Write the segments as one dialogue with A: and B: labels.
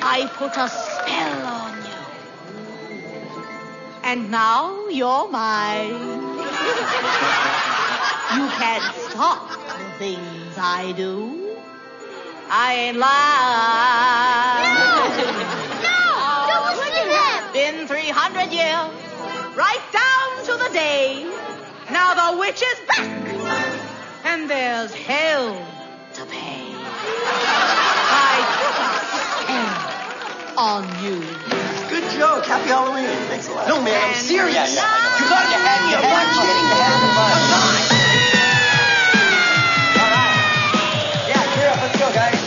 A: I put a spell on you. And now you're mine. You can't stop the things I do. I ain't lying.
B: No! Don't listen to them!
A: Been 300 years, right down to the day. Now the witch is back, and there's hell to pay. I put a spell on you.
C: Good joke. Happy Halloween. Thanks a lot.
D: No, man, I'm serious.
C: Yeah.
D: You gotta get happy. I'm not kidding. Come on. All right. Yeah, cheer up. Let's go, guys.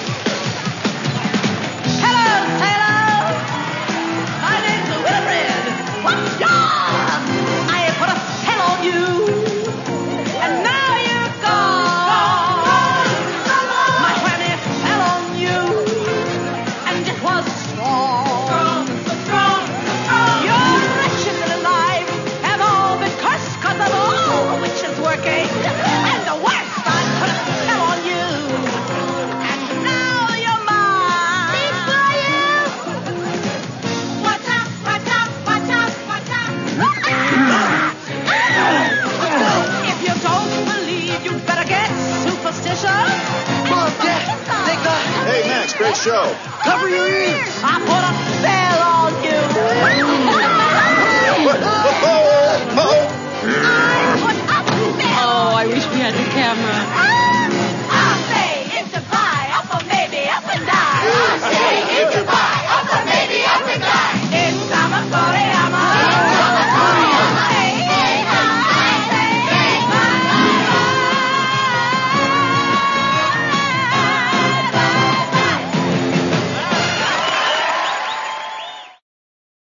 A: Hello, sailor. My name's Wilfred. What's yours? I put a spell on you, and now you're gone. My honey fell on you, and it was strong. Your wretched little life have all been cursed 'cause of all the witches working. And the worst, I put a spell on you, and now you're mine.
B: Before you!
A: Watch out, watch out, watch out, watch out. If you don't believe, you better get superstitious.
D: Mom, Dad, thank God.
E: Hey, Max, great show.
D: Cover your ears.
A: I put a